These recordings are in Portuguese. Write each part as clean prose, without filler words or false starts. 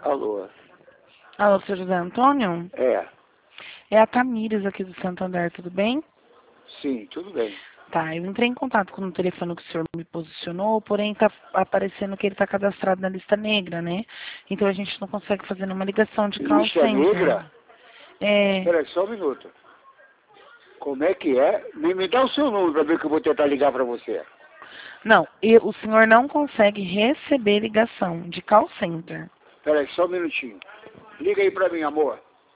Alô? Alô, seu José Antônio? É, É a Tamires aqui do Santander, tudo bem? sim, tudo bem. Tá, eu entrei em contato com o telefone que o senhor me posicionou, porém tá aparecendo que ele está cadastrado na lista negra, né? Então a gente não consegue fazer nenhuma ligação de call Lista center. negra? É, Peraí, só um minuto. Como é que é? Me dá o seu número pra ver que eu vou tentar ligar pra você. não, o senhor não consegue receber ligação de call center. Peraí, só um minutinho. Liga aí pra mim, amor.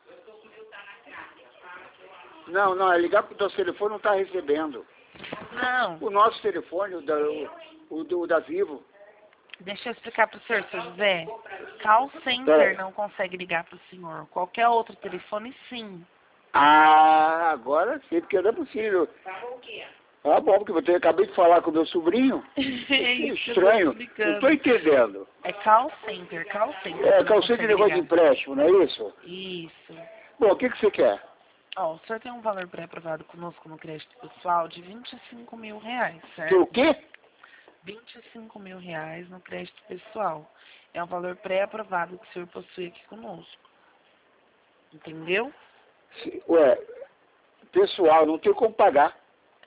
Não, é ligar pro nosso telefone, não tá recebendo. Não, O nosso telefone, o da Vivo. deixa eu explicar para o senhor, seu José. Call center Peraí. não consegue ligar para o senhor. Qualquer outro telefone, sim. Ah, agora sim, porque não é possível. Ah, bom, porque eu acabei de falar com o meu sobrinho. É isso que eu tô Estranho. Não explicando. estou entendendo. É call center, call center. É, que não calcei de consegue negócio de ligar. empréstimo, não é isso? Isso. Bom, o que você quer? Ó, o senhor tem um valor pré-aprovado conosco no crédito pessoal de R$ 25.000, Que o certo? quê? R$ 25.000 no crédito pessoal. É um valor pré-aprovado que o senhor possui aqui conosco. Entendeu? Ué, pessoal, não tem como pagar.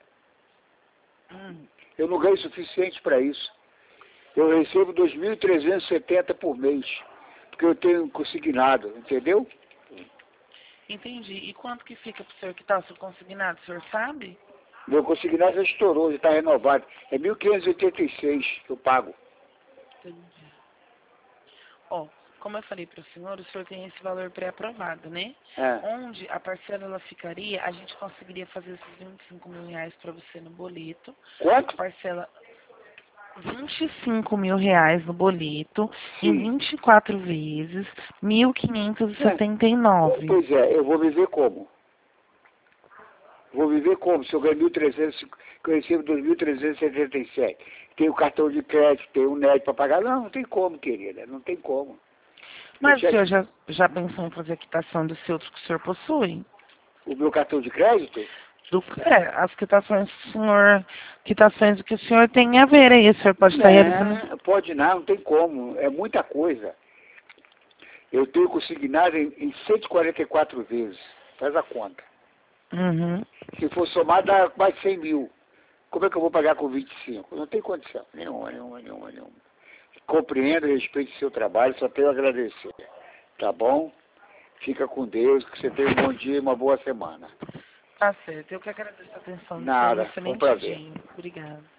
Hum. Eu não ganho o suficiente para isso. Eu recebo 2.370 por mês, porque eu tenho consignado, entendeu? Entendi. E quanto que fica pro senhor que tá o seu consignado? O senhor sabe? Meu consignado já estourou, já está renovado. É 1.586 que eu pago. Entendi. Ó, como eu falei para o senhor tem esse valor pré-aprovado, né? É. Onde a parcela ela ficaria, a gente conseguiria fazer esses R$ 25.000 para você no boleto. A Quanto? parcela R$ 25.000 no boleto, em Sim. 24 vezes, É. 1.579. Pois é, eu vou viver como? Vou viver como? Se eu ganho 1.300, que eu recebo 2.377. Tenho cartão de crédito, tenho um net para pagar. Não, não tem como, querida, não tem como. Mas o senhor já pensou em fazer a quitação desse outro que o senhor possui? O meu cartão de crédito? As quitações do senhor, quitações do que o senhor tem a ver aí, o senhor pode estar realizando. Não, pode não tem como. É muita coisa. Eu tenho consignado em 144 vezes. Faz a conta. Uhum. Se for somar, dá mais de 100 mil. Como é que eu vou pagar com 25? Não tem condição. Nenhuma. Compreendo e respeito o seu trabalho, só tenho a agradecer. Tá bom? Fica com Deus, que você tenha um bom dia e uma boa semana. Tá certo. Eu que agradeço a atenção do senhor. Um Nada, foi um excelente prazer. dia. Obrigada.